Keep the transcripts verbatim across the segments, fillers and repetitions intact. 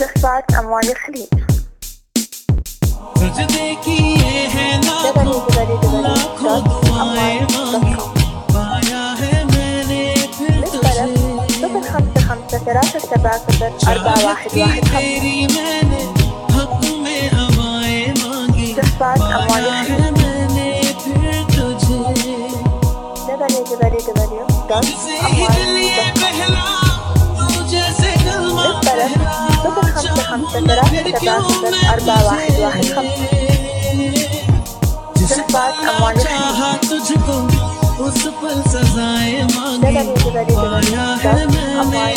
जज्बात अमवाल खलीज ثلاثة سبعة صفر أربعة واحد واحد خمسة جزبات أموال خليج دبليو دبليو دبليو دوت أموال بالبلد صفر خمسة خمسة ثلاثة سبعة صفر أربعة واحد واحد خمسة جزبات أموال خليج دبليو دبليو دبليو دوت أموال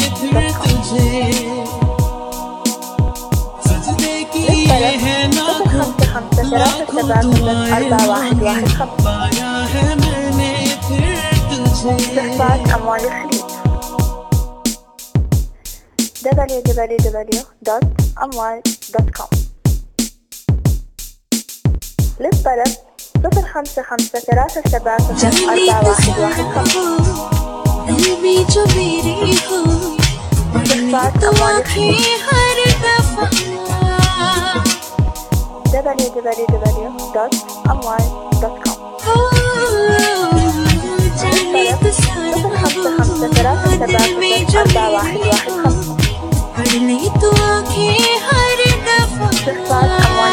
بالبلد صفر خمسة خمسة ثلاثة سبعة صفر أربعة واحد واحد خمسة جزبات أموال خليج دبليو دبليو دبليو دوت أموال دوت كوم للطلب صفر خمسة خمسة ثلاثة سبعة صفر أربعة واحد واحد خمسة جزبات أموال خليج دبليو دبليو دبليو دوت أموال دوت كوم صفر خمسة خمسة ثلاثة سبعة صفر أربعة واحد واحد خمسة جزبات أموال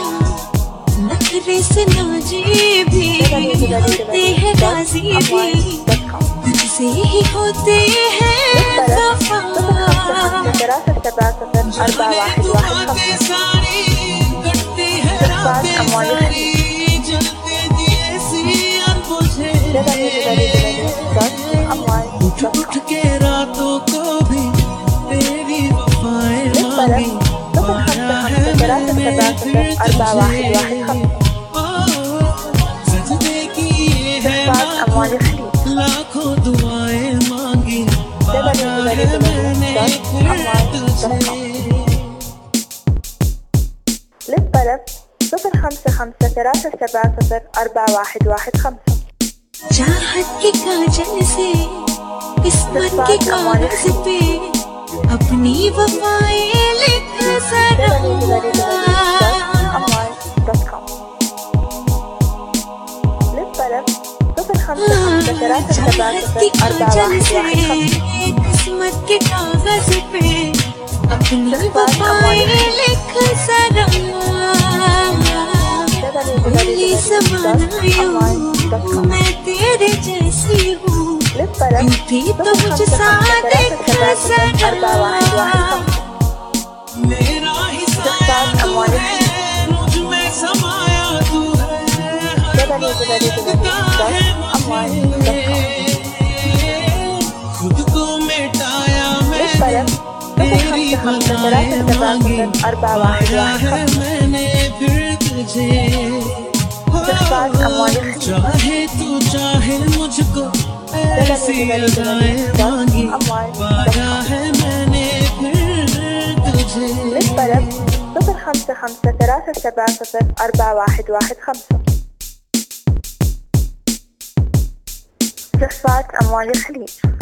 नखरे से नाजी भी होते हैं गाजी भी तुझसे ही होते हैं वफा जज्बात अमवाल खलीज उठ के रातों को भी तेरी वफाएं मांगी أربعة واحد واحد خمسة جزبات أموال خليج लाखों दुआएं मांगी للطلب صفر خمسة خمسة ثلاثة سبعة صفر أربعة واحد واحد خمسة चाहत के काजल से किस्मत के कागज पे अपनी वफाएं लिख जरा للطلب صفر خمسة خمسة ثلاثة سبعة صفر أربعة واحد واحد خمسة किस्मत के कागज पे अपनी वफाएं लिख जरा मैं तेरे जैसी हूँ थी तो मुझ साथ أربعة واحد واحد خمسة جزبات أموال मुझ में समाया तू دبليو دبليو دبليو دوت أموال دوت كوم खुद को मिटाया بالبلد صفر خمسة خمسة ثلاثة سبعة صفر أربعة واحد واحد خمسة मैंने फिर तुझे जज्बात अमवाल खलीज चाहे तू चाहे मुझको ऐसी अदाएं मांगी पाया है मैंने फिर तुझे بالبلد صفر خمسة خمسة ثلاثة سبعة صفر أربعة واحد واحد خمسة جزبات أموال خليج